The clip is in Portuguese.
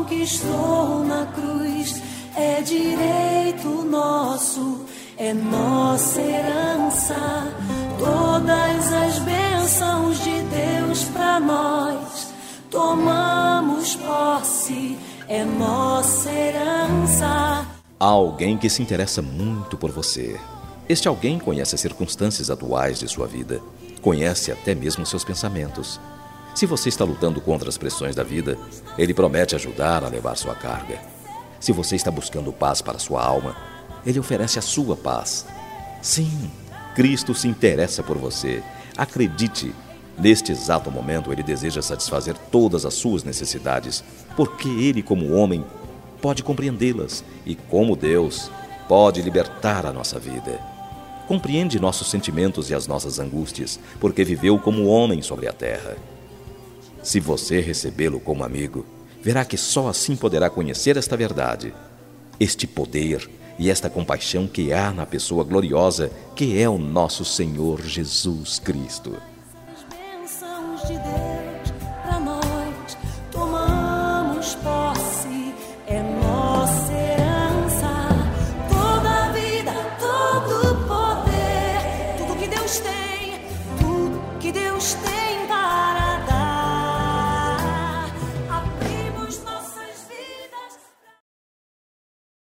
conquistou na cruz é direito nosso, é nossa herança. Todas as bênçãos de Deus para nós, tomamos posse, é nossa herança. Há alguém que se interessa muito por você. Este alguém conhece as circunstâncias atuais de sua vida, conhece até mesmo seus pensamentos. Se você está lutando contra as pressões da vida, ele promete ajudar a levar sua carga. Se você está buscando paz para sua alma, ele oferece a sua paz. Sim, Cristo se interessa por você. Acredite, neste exato momento ele deseja satisfazer todas as suas necessidades, porque ele, como homem, pode compreendê-las e, como Deus, pode libertar a nossa vida. Compreende nossos sentimentos e as nossas angústias, porque viveu como homem sobre a terra. Se você recebê-lo como amigo, verá que só assim poderá conhecer esta verdade, este poder e esta compaixão que há na pessoa gloriosa que é o nosso Senhor Jesus Cristo. As bênçãos de Deus para nós, tomamos posse, é nossa herança. Toda a vida, todo o poder, tudo que Deus tem, tudo que Deus tem.